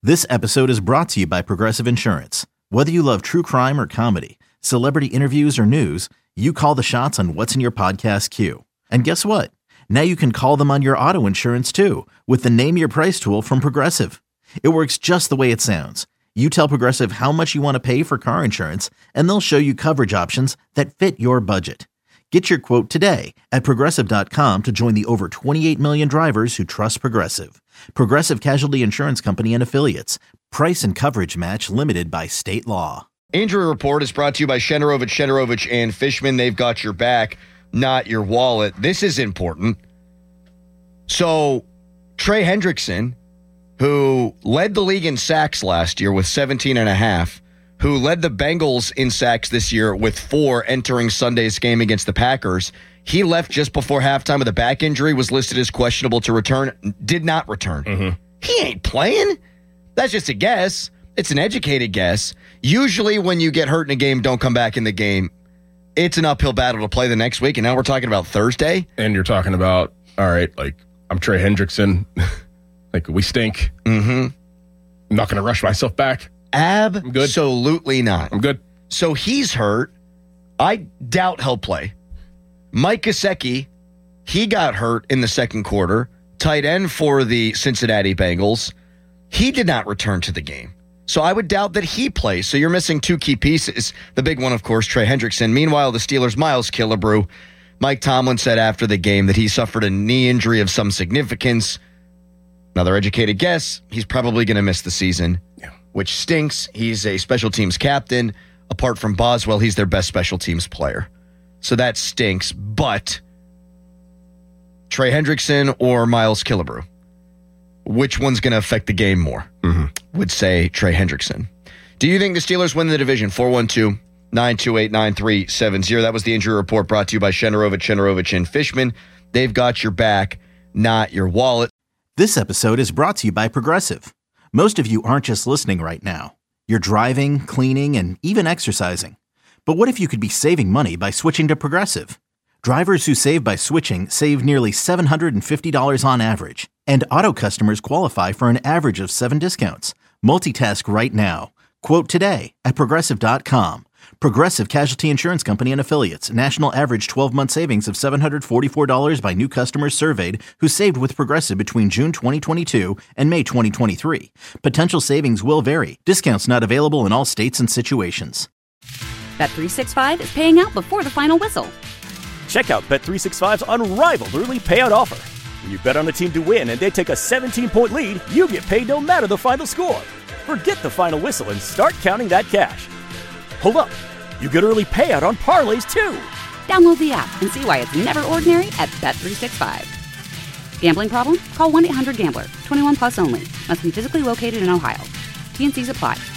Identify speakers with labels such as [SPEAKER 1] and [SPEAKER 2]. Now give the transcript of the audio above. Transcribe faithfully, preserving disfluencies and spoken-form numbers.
[SPEAKER 1] This episode is brought to you by Progressive Insurance. Whether you love true crime or comedy, celebrity interviews or news, you call the shots on what's in your podcast queue. And guess what? Now you can call them on your auto insurance too with the Name Your Price tool from Progressive. It works just the way it sounds. You tell Progressive how much you want to pay for car insurance, and they'll show you coverage options that fit your budget. Get your quote today at Progressive dot com to join the over twenty-eight million drivers who trust Progressive. Progressive Casualty Insurance Company and Affiliates. Price and coverage match limited by state law.
[SPEAKER 2] Injury Report is brought to you by Shenderovich, Shenderovich, and Fishman. They've got your back, not your wallet. This is important. So, Trey Hendrickson, who led the league in sacks last year with seventeen and a half, who led the Bengals in sacks this year with four entering Sunday's game against the Packers. He left just before halftime with a back injury, was listed as questionable to return, did not return. Mm-hmm. He ain't playing. That's just a guess. It's an educated guess. Usually when you get hurt in a game, don't come back in the game. It's an uphill battle to play the next week, and now we're talking about Thursday.
[SPEAKER 3] And you're talking about, all right, like, I'm Trey Hendrickson. Like, we stink.
[SPEAKER 2] Mm-hmm.
[SPEAKER 3] I'm not going to rush myself back.
[SPEAKER 2] Absolutely not.
[SPEAKER 3] I'm good.
[SPEAKER 2] So he's hurt. I doubt he'll play. Mike Gesicki, he got hurt in the second quarter. Tight end for the Cincinnati Bengals. He did not return to the game. So I would doubt that he plays. So you're missing two key pieces. The big one, of course, Trey Hendrickson. Meanwhile, the Steelers' Miles Killebrew. Mike Tomlin said after the game that he suffered a knee injury of some significance. Another educated guess, he's probably going to miss the season. Yeah. Which stinks. He's a special teams captain. Apart from Boswell, he's their best special teams player. So that stinks. But Trey Hendrickson or Miles Killebrew, which one's going to affect the game more? Mm-hmm. Would say Trey Hendrickson. Do you think the Steelers win the division? four one two, nine two eight, nine three seven zero. That was the injury report brought to you by Shenderovich, Shenderovich, and Fishman. They've got your back, not your wallet.
[SPEAKER 1] This episode is brought to you by Progressive. Most of you aren't just listening right now. You're driving, cleaning, and even exercising. But what if you could be saving money by switching to Progressive? Drivers who save by switching save nearly seven hundred fifty dollars on average. And auto customers qualify for an average of seven discounts. Multitask right now. Quote today at Progressive dot com. Progressive Casualty Insurance Company and Affiliates. National average twelve-month savings of seven hundred forty-four dollars by new customers surveyed who saved with Progressive between June twenty twenty-two and May twenty twenty-three. Potential savings will vary. Discounts not available in all states and situations.
[SPEAKER 4] Bet three sixty-five is paying out before the final whistle.
[SPEAKER 5] Check out Bet three sixty-five's unrivaled early payout offer. When you bet on a team to win and they take a seventeen-point lead, you get paid no matter the final score. Forget the final whistle and start counting that cash. Hold up. You get early payout on parlays, too.
[SPEAKER 4] Download the app and see why it's never ordinary at Bet three sixty-five. Gambling problem? Call one eight hundred gambler. twenty-one plus only. Must be physically located in Ohio. T and C's apply.